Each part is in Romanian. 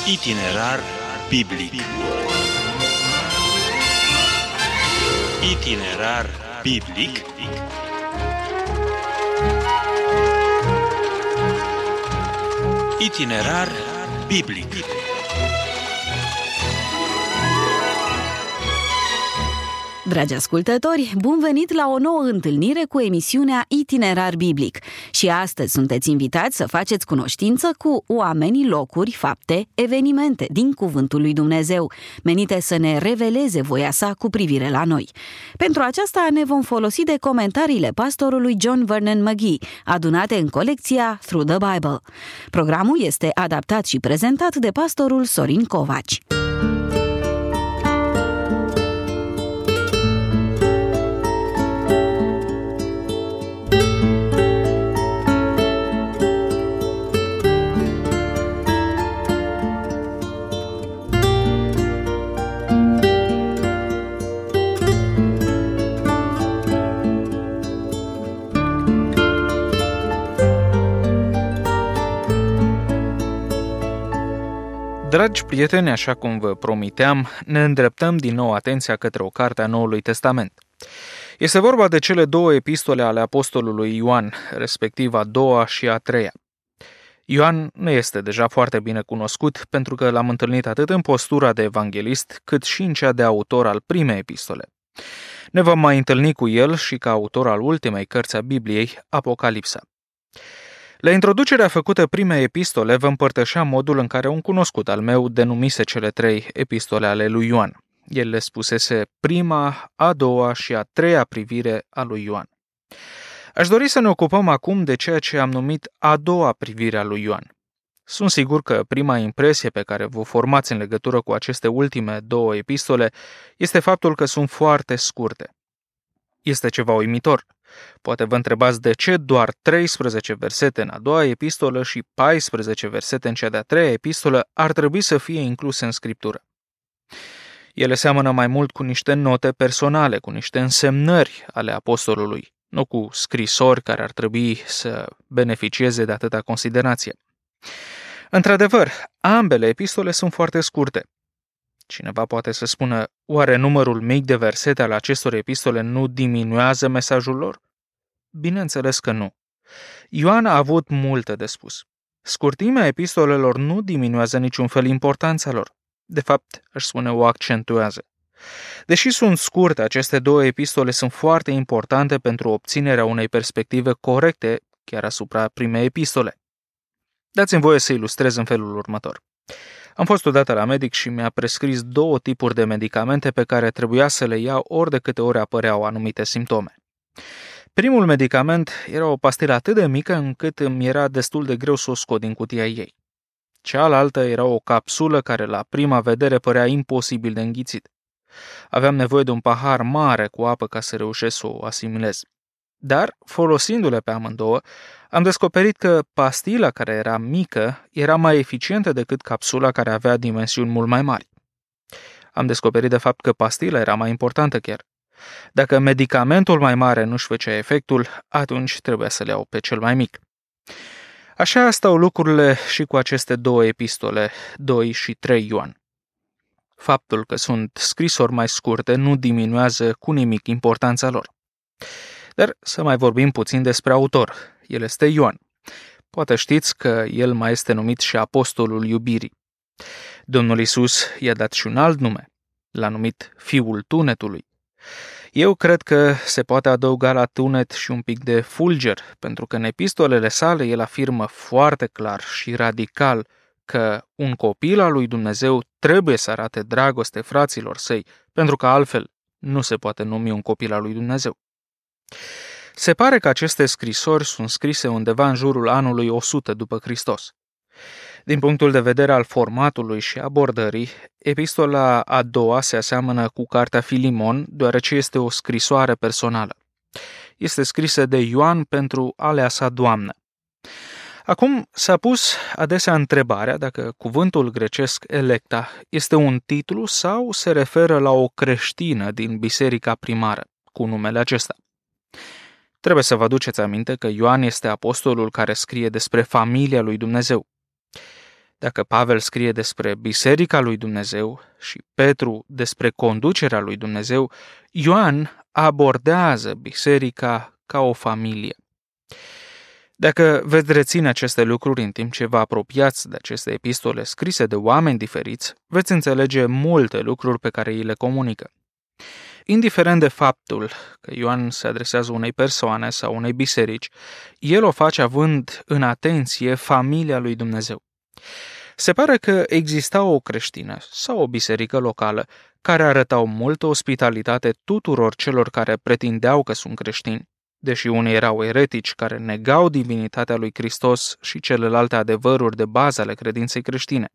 Itinerar biblic. Itinerar biblic. Itinerar biblic. Dragi ascultători, bun venit la o nouă întâlnire cu emisiunea Itinerar Biblic. Și astăzi sunteți invitați să faceți cunoștință cu oamenii, locuri, fapte, evenimente din Cuvântul lui Dumnezeu, menite să ne reveleze voia sa cu privire la noi. Pentru aceasta ne vom folosi de comentariile pastorului John Vernon McGee, adunate în colecția Through the Bible. Programul este adaptat și prezentat de pastorul Sorin Covaci. Dragi prieteni, așa cum vă promiteam, ne îndreptăm din nou atenția către o carte a Noului Testament. Este vorba de cele două epistole ale apostolului Ioan, respectiv a doua și a treia. Ioan ne este deja foarte bine cunoscut pentru că l-am întâlnit atât în postura de evanghelist, cât și în cea de autor al primei epistole. Ne vom mai întâlni cu el și ca autor al ultimei cărți a Bibliei, Apocalipsa. La introducerea făcută primei epistole vă împărtășeam modul în care un cunoscut al meu denumise cele trei epistole ale lui Ioan. El le spusese prima, a doua și a treia privire a lui Ioan. Aș dori să ne ocupăm acum de ceea ce am numit a doua privire a lui Ioan. Sunt sigur că prima impresie pe care vă formați în legătură cu aceste ultime două epistole este faptul că sunt foarte scurte. Este ceva uimitor. Poate vă întrebați de ce doar 13 versete în a doua epistolă și 14 versete în cea de-a treia epistolă ar trebui să fie incluse în Scriptură. Ele seamănă mai mult cu niște note personale, cu niște însemnări ale apostolului, nu cu scrisori care ar trebui să beneficieze de atâta considerație. Într-adevăr, ambele epistole sunt foarte scurte. Cineva poate să spună, oare numărul mic de versete al acestor epistole nu diminuează mesajul lor? Bineînțeles că nu. Ioan a avut multe de spus. Scurtimea epistolelor nu diminuează niciun fel importanța lor. De fapt, aș spune, o accentuează. Deși sunt scurte, aceste două epistole sunt foarte importante pentru obținerea unei perspective corecte chiar asupra primei epistole. Dați-mi voie să ilustrez în felul următor. Am fost odată la medic și mi-a prescris 2 tipuri de medicamente pe care trebuia să le iau ori de câte ori apăreau anumite simptome. Primul medicament era o pastilă atât de mică încât îmi era destul de greu să o scot din cutia ei. Cealaltă era o capsulă care la prima vedere părea imposibil de înghițit. Aveam nevoie de un pahar mare cu apă ca să reușesc să o asimilez. Dar, folosindu-le pe amândouă, am descoperit că pastila care era mică era mai eficientă decât capsula care avea dimensiuni mult mai mari. Am descoperit de fapt că pastila era mai importantă chiar. Dacă medicamentul mai mare nu-și făcea efectul, atunci trebuia să le iau pe cel mai mic. Așa stau lucrurile și cu aceste două epistole, 2 și 3 Ioan. Faptul că sunt scrisori mai scurte nu diminuează cu nimic importanța lor. Dar să mai vorbim puțin despre autor. El este Ioan. Poate știți că el mai este numit și apostolul iubirii. Domnul Iisus i-a dat și un alt nume. L-a numit Fiul Tunetului. Eu cred că se poate adăuga la tunet și un pic de fulger, pentru că în epistolele sale el afirmă foarte clar și radical că un copil al lui Dumnezeu trebuie să arate dragoste fraților săi, pentru că altfel nu se poate numi un copil al lui Dumnezeu. Se pare că aceste scrisori sunt scrise undeva în jurul anului 100 după Hristos. Din punctul de vedere al formatului și abordării, epistola a doua se aseamănă cu cartea Filimon, deoarece este o scrisoare personală. Este scrisă de Ioan pentru alea sa doamnă. Acum s-a pus adesea întrebarea dacă cuvântul grecesc electa este un titlu sau se referă la o creștină din biserica primară cu numele acesta. Trebuie să vă aduceți aminte că Ioan este apostolul care scrie despre familia lui Dumnezeu. Dacă Pavel scrie despre Biserica lui Dumnezeu și Petru despre conducerea lui Dumnezeu, Ioan abordează biserica ca o familie. Dacă veți reține aceste lucruri în timp ce vă apropiați de aceste epistole scrise de oameni diferiți, veți înțelege multe lucruri pe care îi le comunică. Indiferent de faptul că Ioan se adresează unei persoane sau unei biserici, el o face având în atenție familia lui Dumnezeu. Se pare că exista o creștină sau o biserică locală care arătau multă ospitalitate tuturor celor care pretindeau că sunt creștini, deși unii erau eretici care negau divinitatea lui Hristos și celelalte adevăruri de bază ale credinței creștine.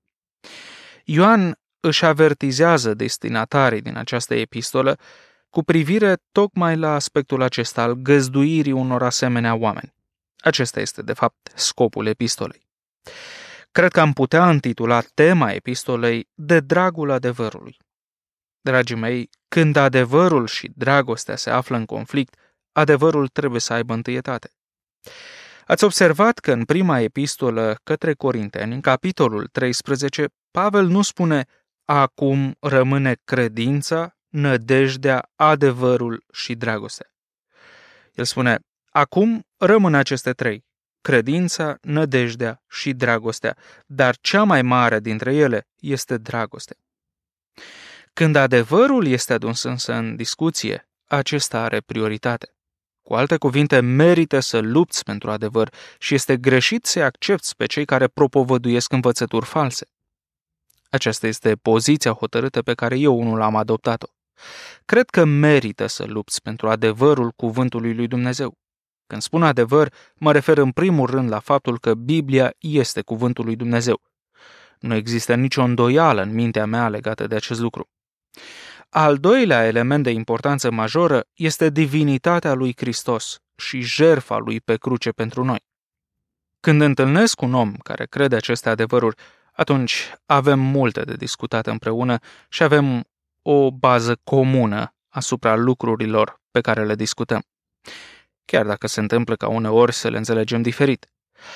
Ioan își avertizează destinatarii din această epistolă cu privire tocmai la aspectul acesta al găzduirii unor asemenea oameni. Acesta este, de fapt, scopul epistolei. Cred că am putea intitula tema epistolei De dragul adevărului. Dragii mei, când adevărul și dragostea se află în conflict, adevărul trebuie să aibă întâietate. Ați observat că în prima epistolă către Corinteni, în capitolul 13, Pavel nu spune acum rămâne credința, nădejdea, adevărul și dragostea. El spune acum rămân aceste trei, credința, nădejdea și dragostea, dar cea mai mare dintre ele este dragostea. Când adevărul este adus însă în discuție, acesta are prioritate. Cu alte cuvinte, merită să lupți pentru adevăr și este greșit să accepți pe cei care propovăduiesc învățături false. Aceasta este poziția hotărâtă pe care eu unul am adoptat-o. Cred că merită să lupți pentru adevărul cuvântului lui Dumnezeu. Când spun adevăr, mă refer în primul rând la faptul că Biblia este cuvântul lui Dumnezeu. Nu există nicio îndoială în mintea mea legată de acest lucru. Al doilea element de importanță majoră este divinitatea lui Hristos și jertfa lui pe cruce pentru noi. Când întâlnesc un om care crede aceste adevăruri, atunci avem multe de discutat împreună și avem o bază comună asupra lucrurilor pe care le discutăm. Chiar dacă se întâmplă ca uneori să le înțelegem diferit.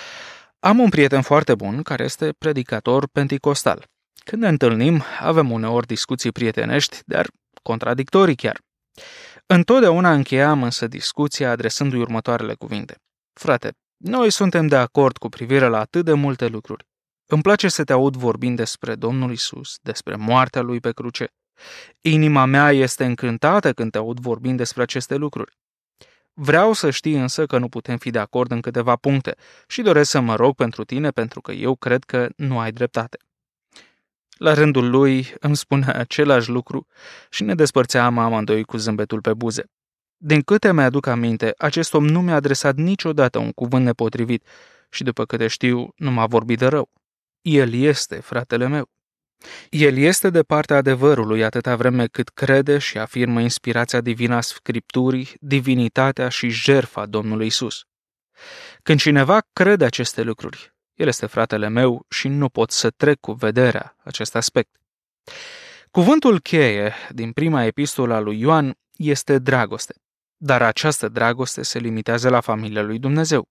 Am un prieten foarte bun care este predicator penticostal. Când ne întâlnim, avem uneori discuții prietenești, dar contradictorii chiar. Întotdeauna încheiam însă discuția adresându-i următoarele cuvinte. Frate, noi suntem de acord cu privire la atât de multe lucruri. Îmi place să te aud vorbind despre Domnul Isus, despre moartea lui pe cruce. Inima mea este încântată când te aud vorbind despre aceste lucruri. Vreau să știi însă că nu putem fi de acord în câteva puncte și doresc să mă rog pentru tine pentru că eu cred că nu ai dreptate. La rândul lui îmi spunea același lucru și ne despărțeam amândoi cu zâmbetul pe buze. Din câte mi-aduc aminte, acest om nu mi-a adresat niciodată un cuvânt nepotrivit și după câte știu, nu m-a vorbit de rău. El este fratele meu. El este de partea adevărului atâta vreme cât crede și afirmă inspirația divină a Scripturii, divinitatea și jertfa Domnului Isus. Când cineva crede aceste lucruri, el este fratele meu și nu pot să trec cu vederea acest aspect. Cuvântul cheie din prima epistolă a lui Ioan este dragoste, dar această dragoste se limitează la familia lui Dumnezeu.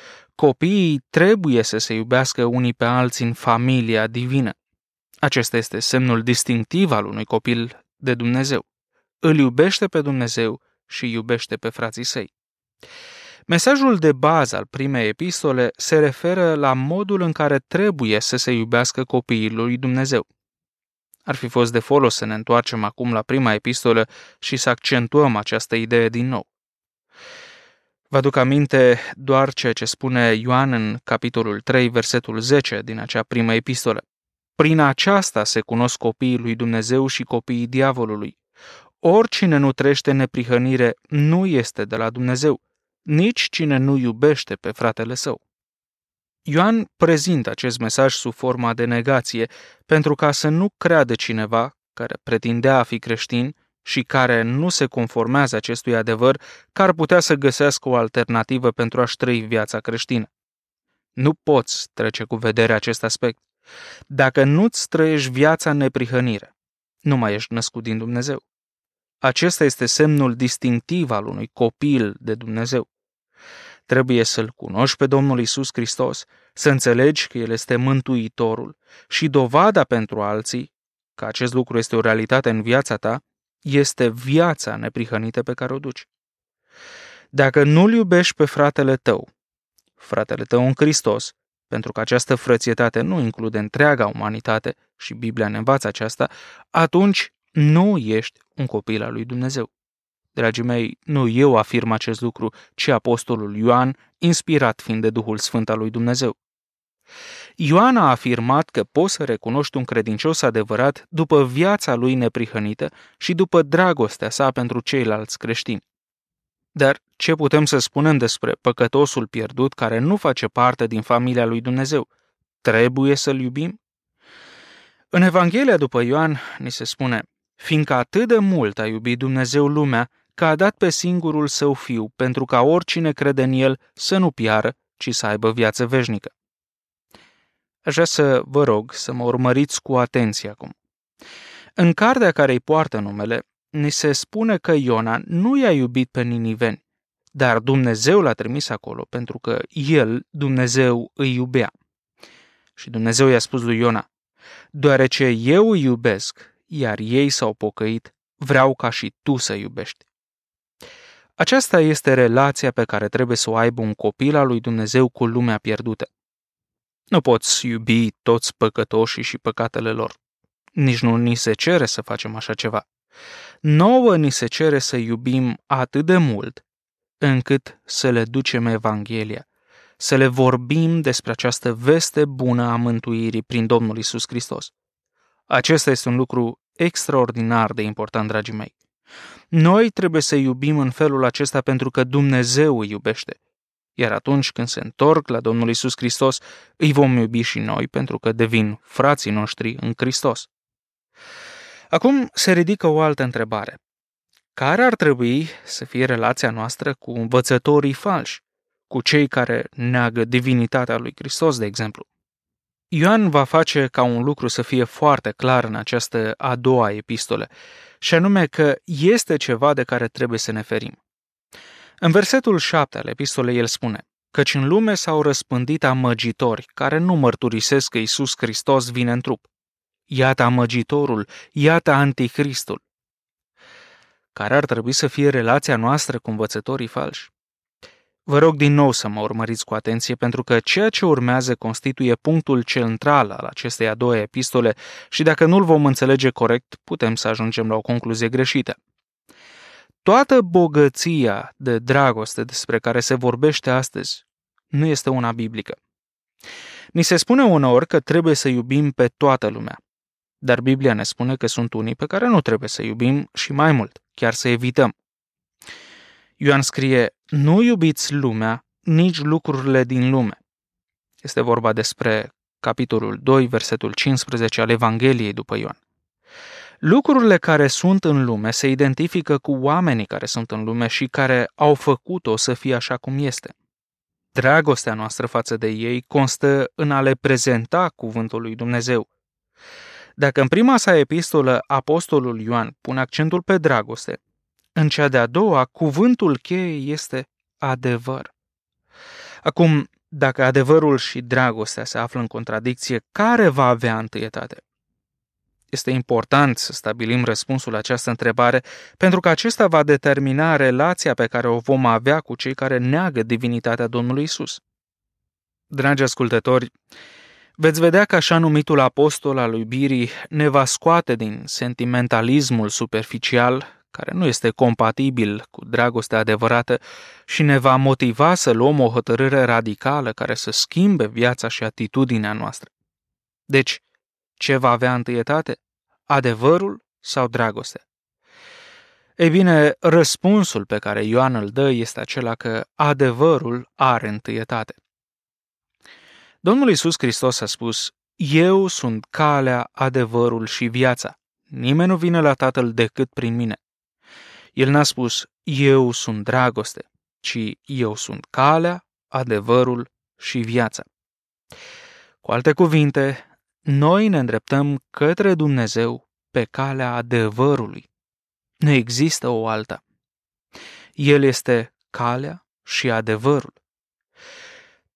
Copiii trebuie să se iubească unii pe alții în familia divină. Acesta este semnul distinctiv al unui copil de Dumnezeu. Îl iubește pe Dumnezeu și iubește pe frații săi. Mesajul de bază al primei epistole se referă la modul în care trebuie să se iubească copiii lui Dumnezeu. Ar fi fost de folos să ne întoarcem acum la prima epistolă și să accentuăm această idee din nou. Vă aduc aminte doar ceea ce spune Ioan în capitolul 3, versetul 10 din acea primă epistolă. Prin aceasta se cunosc copiii lui Dumnezeu și copiii diavolului. Oricine nu trăiește neprihănire nu este de la Dumnezeu, nici cine nu iubește pe fratele său. Ioan prezintă acest mesaj sub forma de negație pentru ca să nu creadă cineva care pretindea a fi creștin și care nu se conformează acestui adevăr că ar putea să găsească o alternativă pentru a-și trăi viața creștină. Nu poți trece cu vedere acest aspect. Dacă nu-ți trăiești viața în neprihănire, nu mai ești născut din Dumnezeu. Acesta este semnul distinctiv al unui copil de Dumnezeu. Trebuie să-L cunoști pe Domnul Iisus Hristos, să înțelegi că El este Mântuitorul și dovada pentru alții că acest lucru este o realitate în viața ta, este viața neprihănită pe care o duci. Dacă nu-L iubești pe fratele tău în Hristos, pentru că această frățietate nu include întreaga umanitate și Biblia ne învață aceasta, atunci nu ești un copil al lui Dumnezeu. Dragii mei, nu eu afirm acest lucru, ci apostolul Ioan, inspirat fiind de Duhul Sfânt al lui Dumnezeu. Ioan a afirmat că poți să recunoști un credincios adevărat după viața lui neprihănită și după dragostea sa pentru ceilalți creștini. Dar ce putem să spunem despre păcătosul pierdut care nu face parte din familia lui Dumnezeu? Trebuie să-l iubim? În Evanghelia după Ioan ni se spune: fiindcă atât de mult a iubit Dumnezeu lumea, că a dat pe singurul său fiu, pentru ca oricine crede în el să nu piară, ci să aibă viață veșnică. Aș vrea să vă rog să mă urmăriți cu atenție acum. În cartea care îi poartă numele, ni se spune că Iona nu i-a iubit pe niniveni, dar Dumnezeu l-a trimis acolo pentru că el, Dumnezeu, îi iubea. Și Dumnezeu i-a spus lui Iona: deoarece eu îi iubesc, iar ei s-au pocăit, vreau ca și tu să iubești. Aceasta este relația pe care trebuie să o aibă un copil al lui Dumnezeu cu lumea pierdută. Nu poți iubi toți păcătoșii și păcatele lor. Nici nu ni se cere să facem așa ceva. Nouă ni se cere să iubim atât de mult încât să le ducem Evanghelia, să le vorbim despre această veste bună a mântuirii prin Domnul Iisus Hristos. Acesta este un lucru extraordinar de important, dragii mei. Noi trebuie să iubim în felul acesta pentru că Dumnezeu îi iubește. Iar atunci când se întorc la Domnul Iisus Hristos, îi vom iubi și noi pentru că devin frații noștri în Hristos. Acum se ridică o altă întrebare. Care ar trebui să fie relația noastră cu învățătorii falși, cu cei care neagă divinitatea lui Hristos, de exemplu? Ioan va face ca un lucru să fie foarte clar în această a doua epistolă, și anume că este ceva de care trebuie să ne ferim. În versetul 7 al epistolei el spune: căci în lume s-au răspândit amăgitori care nu mărturisesc că Iisus Hristos vine în trup. Iată amăgitorul, iată anticristul. Care ar trebui să fie relația noastră cu învățătorii falși? Vă rog din nou să mă urmăriți cu atenție, pentru că ceea ce urmează constituie punctul central al acestei a doua epistole și dacă nu-l vom înțelege corect, putem să ajungem la o concluzie greșită. Toată bogăția de dragoste despre care se vorbește astăzi nu este una biblică. Ni se spune uneori că trebuie să iubim pe toată lumea, dar Biblia ne spune că sunt unii pe care nu trebuie să iubim și mai mult, chiar să evităm. Ioan scrie: nu iubiți lumea, nici lucrurile din lume. Este vorba despre capitolul 2, versetul 15 al Evangheliei după Ioan. Lucrurile care sunt în lume se identifică cu oamenii care sunt în lume și care au făcut-o să fie așa cum este. Dragostea noastră față de ei constă în a le prezenta cuvântul lui Dumnezeu. Dacă în prima sa epistolă apostolul Ioan pune accentul pe dragoste, în cea de-a doua, cuvântul cheie este adevăr. Acum, dacă adevărul și dragostea se află în contradicție, care va avea întâietate? Este important să stabilim răspunsul la această întrebare, pentru că acesta va determina relația pe care o vom avea cu cei care neagă divinitatea Domnului Isus. Dragi ascultători, veți vedea că așa numitul apostol al iubirii ne va scoate din sentimentalismul superficial, care nu este compatibil cu dragostea adevărată, și ne va motiva să luăm o hotărâre radicală care să schimbe viața și atitudinea noastră. Deci, ce va avea întâietate? Adevărul sau dragostea? Ei bine, răspunsul pe care Ioan îl dă este acela că adevărul are întâietate. Domnul Iisus Hristos a spus: eu sunt calea, adevărul și viața. Nimeni nu vine la Tatăl decât prin mine. El n-a spus: eu sunt dragoste, ci eu sunt calea, adevărul și viața. Cu alte cuvinte, noi ne îndreptăm către Dumnezeu pe calea adevărului. Nu există o alta. El este calea și adevărul.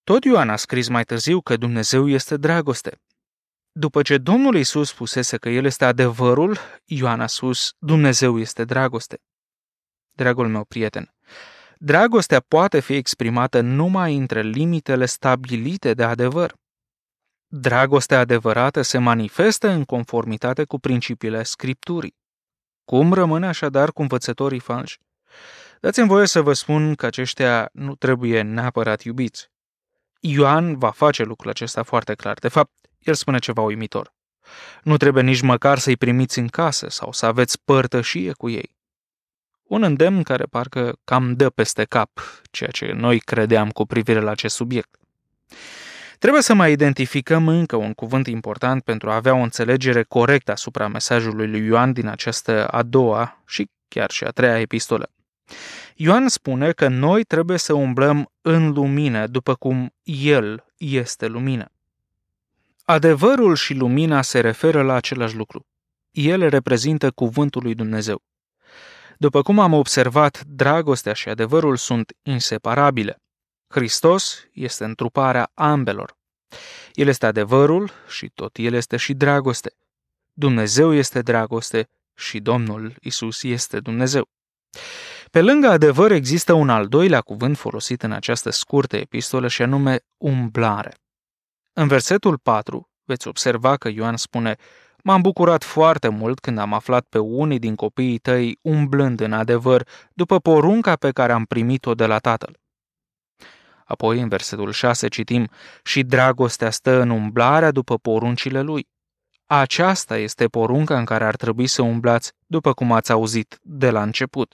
Tot Ioan a scris mai târziu că Dumnezeu este dragoste. După ce Domnul Iisus spusese că El este adevărul, Ioan a spus, Dumnezeu este dragoste. Dragul meu prieten, dragostea poate fi exprimată numai între limitele stabilite de adevăr. Dragostea adevărată se manifestă în conformitate cu principiile Scripturii. Cum rămâne așadar cu învățătorii falși? Dați-mi voie să vă spun că aceștia nu trebuie neapărat iubiți. Ioan va face lucrul acesta foarte clar. De fapt, el spune ceva uimitor. Nu trebuie nici măcar să-i primiți în casă sau să aveți părtășie cu ei. Un îndemn care parcă cam dă peste cap ceea ce noi credeam cu privire la acest subiect. Trebuie să mai identificăm încă un cuvânt important pentru a avea o înțelegere corectă asupra mesajului lui Ioan din această a doua și chiar și a treia epistolă. Ioan spune că noi trebuie să umblăm în lumină după cum El este lumină. Adevărul și lumina se referă la același lucru. Ele reprezintă cuvântul lui Dumnezeu. După cum am observat, dragostea și adevărul sunt inseparabile. Hristos este întruparea ambelor. El este adevărul și tot El este și dragoste. Dumnezeu este dragoste și Domnul Iisus este Dumnezeu. Pe lângă adevăr există un al doilea cuvânt folosit în această scurtă epistolă și anume umblare. În versetul 4 veți observa că Ioan spune: M-am bucurat foarte mult când am aflat pe unii din copiii tăi umblând în adevăr după porunca pe care am primit-o de la Tatăl. Apoi, în versetul 6 citim: Și dragostea stă în umblarea după poruncile lui. Aceasta este porunca în care ar trebui să umblați după cum ați auzit de la început.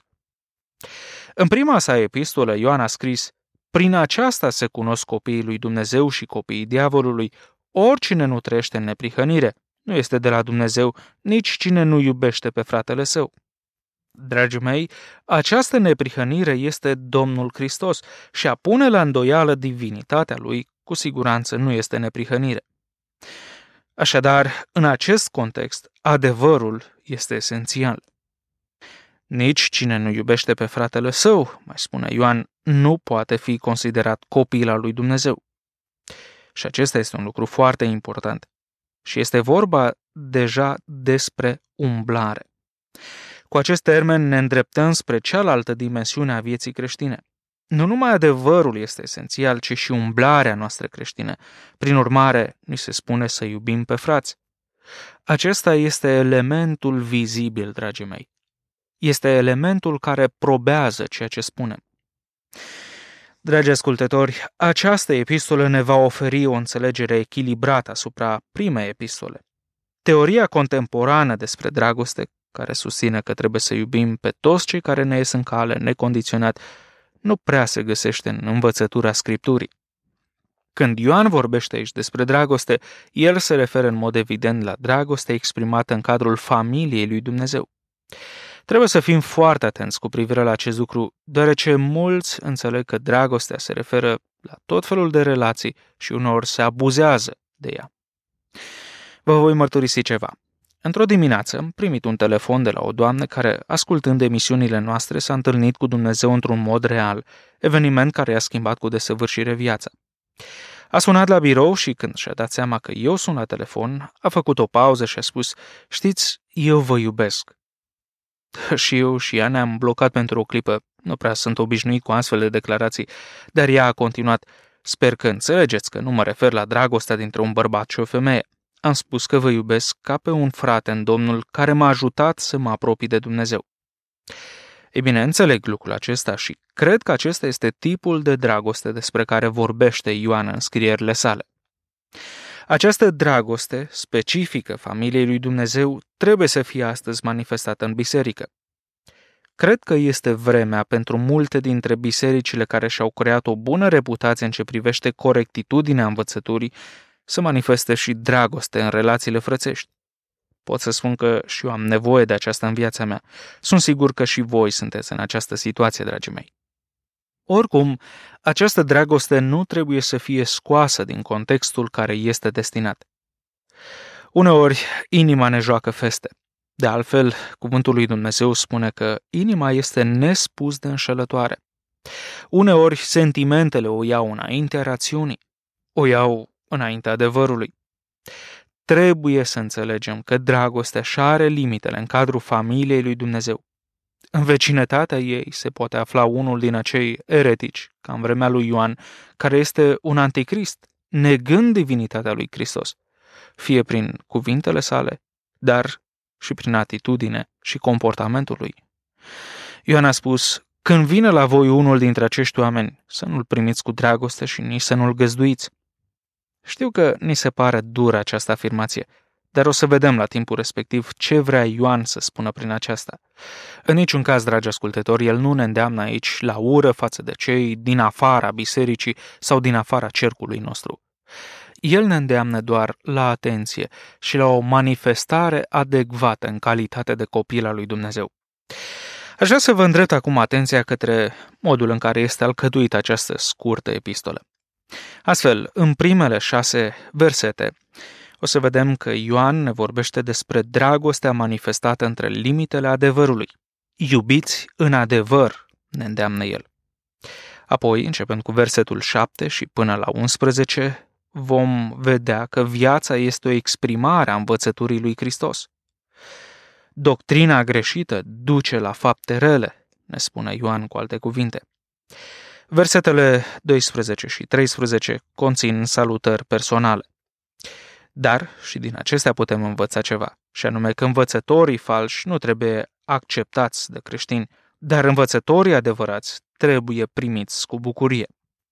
În prima sa epistolă, Ioan a scris: Prin aceasta se cunosc copiii lui Dumnezeu și copiii diavolului. Oricine nu trăiește în neprihănire nu este de la Dumnezeu, nici cine nu iubește pe fratele său. Dragii mei, această neprihănire este Domnul Hristos și a pune la îndoială divinitatea Lui cu siguranță nu este neprihănire. Așadar, în acest context, adevărul este esențial. Nici cine nu iubește pe fratele său, mai spune Ioan, nu poate fi considerat copil al lui Dumnezeu. Și acesta este un lucru foarte important. Și este vorba deja despre umblare. Cu acest termen ne îndreptăm spre cealaltă dimensiune a vieții creștine. Nu numai adevărul este esențial, ci și umblarea noastră creștină. Prin urmare, ni se spune să iubim pe frați. Acesta este elementul vizibil, dragii mei. Este elementul care probează ceea ce spunem. Dragi ascultători, această epistolă ne va oferi o înțelegere echilibrată asupra primei epistole. Teoria contemporană despre dragoste, care susține că trebuie să iubim pe toți cei care ne ies în cale necondiționat, nu prea se găsește în învățătura Scripturii. Când Ioan vorbește aici despre dragoste, el se referă în mod evident la dragoste exprimată în cadrul familiei lui Dumnezeu. Trebuie să fim foarte atenți cu privire la acest lucru, deoarece mulți înțeleg că dragostea se referă la tot felul de relații și uneori se abuzează de ea. Vă voi mărturisi ceva. Într-o dimineață am primit un telefon de la o doamnă care, ascultând emisiunile noastre, s-a întâlnit cu Dumnezeu într-un mod real, eveniment care i-a schimbat cu desăvârșire viața. A sunat la birou și când și-a dat seama că eu sun la telefon, a făcut o pauză și a spus: Știți, eu vă iubesc. Și eu și ea ne-am blocat pentru o clipă. Nu prea sunt obișnuit cu astfel de declarații, dar ea a continuat: Sper că înțelegeți că nu mă refer la dragostea dintre un bărbat și o femeie. Am spus că vă iubesc ca pe un frate în Domnul care m-a ajutat să mă apropii de Dumnezeu. Ei bine, înțeleg lucrul acesta și cred că acesta este tipul de dragoste despre care vorbește Ioan în scrierile sale. Această dragoste specifică familiei lui Dumnezeu trebuie să fie astăzi manifestată în biserică. Cred că este vremea pentru multe dintre bisericile care și-au creat o bună reputație în ce privește corectitudinea învățăturii să manifeste și dragoste în relațiile frățești. Pot să spun că și eu am nevoie de aceasta în viața mea. Sunt sigur că și voi sunteți în această situație, dragii mei. Oricum, această dragoste nu trebuie să fie scoasă din contextul care este destinat. Uneori, inima ne joacă feste. De altfel, cuvântul lui Dumnezeu spune că inima este nespus de înșelătoare. Uneori, sentimentele o iau înaintea rațiunii. o iau înaintea adevărului. Trebuie să înțelegem că dragostea și are limitele în cadrul familiei lui Dumnezeu. În vecinătatea ei se poate afla unul din acei eretici, ca în vremea lui Ioan, care este un anticrist, negând divinitatea lui Hristos, fie prin cuvintele sale, dar și prin atitudine și comportamentul lui. Ioan a spus: când vine la voi unul dintre acești oameni, să nu-l primiți cu dragoste și nici să nu-l găzduiți. Știu că ni se pare dură această afirmație, dar o să vedem la timpul respectiv ce vrea Ioan să spună prin aceasta. În niciun caz, dragi ascultători, el nu ne îndeamnă aici la ură față de cei din afara bisericii sau din afara cercului nostru. El ne îndeamnă doar la atenție și la o manifestare adecvată în calitate de copil al lui Dumnezeu. Aș vrea să vă îndrept acum atenția către modul în care este alcătuită această scurtă epistolă. Astfel, în primele 6 versete, o să vedem că Ioan ne vorbește despre dragostea manifestată între limitele adevărului. Iubiți în adevăr, ne îndeamnă el. Apoi, începând cu versetul 7 și până la 11, vom vedea că viața este o exprimare a învățăturii lui Hristos. Doctrina greșită duce la fapte rele, ne spune Ioan cu alte cuvinte. Versetele 12 și 13 conțin salutări personale. Dar și din acestea putem învăța ceva, și anume că învățătorii falși nu trebuie acceptați de creștini, dar învățătorii adevărați trebuie primiți cu bucurie.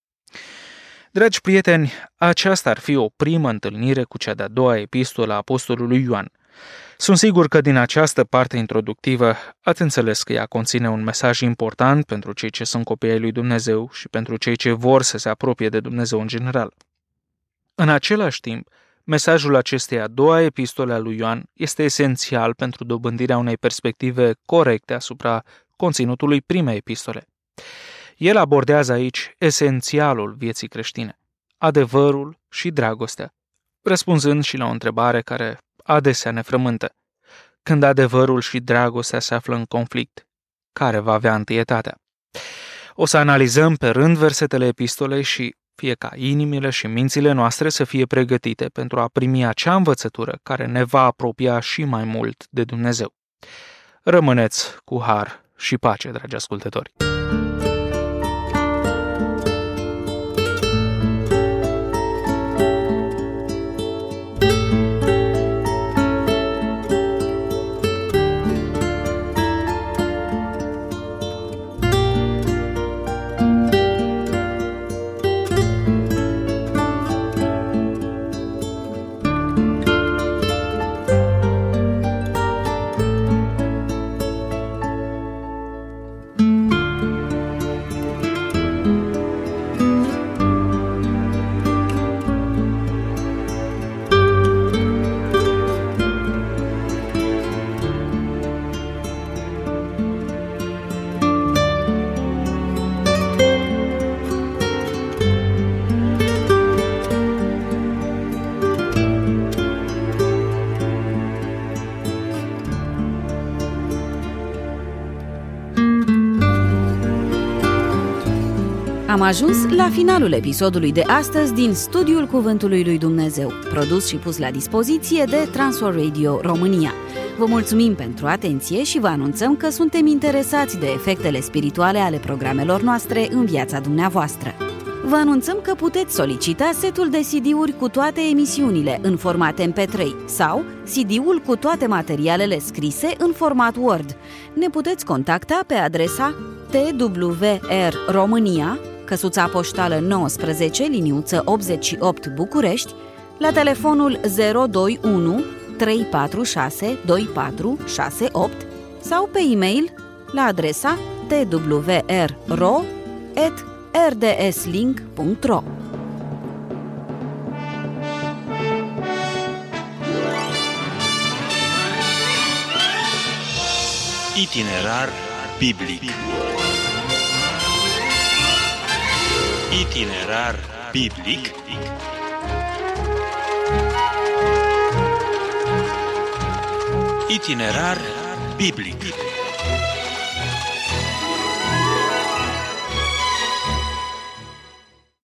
Dragi prieteni, aceasta ar fi o primă întâlnire cu cea de-a doua epistolă a apostolului Ioan. Sunt sigur că din această parte introductivă ați înțeles că ea conține un mesaj important pentru cei ce sunt copii ai lui Dumnezeu și pentru cei ce vor să se apropie de Dumnezeu în general. În același timp, mesajul acestei a doua epistole a lui Ioan este esențial pentru dobândirea unei perspective corecte asupra conținutului primei epistole. El abordează aici esențialul vieții creștine, adevărul și dragostea, răspunzând și la o întrebare care adesea ne frământă. Când adevărul și dragostea se află în conflict, care va avea întâietatea? O să analizăm pe rând versetele epistolei și fie ca inimile și mințile noastre să fie pregătite pentru a primi acea învățătură care ne va apropia și mai mult de Dumnezeu. Rămâneți cu har și pace, dragi ascultători! Am ajuns la finalul episodului de astăzi din Studiul Cuvântului lui Dumnezeu, produs și pus la dispoziție de Transworld Radio România. Vă mulțumim pentru atenție și vă anunțăm că suntem interesați de efectele spirituale ale programelor noastre în viața dumneavoastră. Vă anunțăm că puteți solicita setul de CD-uri cu toate emisiunile în format MP3 sau CD-ul cu toate materialele scrise în format Word. Ne puteți contacta pe adresa TWR România, căsuța poștală 19, liniuță 88 București, la telefonul 021 346 2468 sau pe e-mail la adresa twrro@rdslink.ro. Itinerar biblic. Itinerar biblic. Itinerar biblic.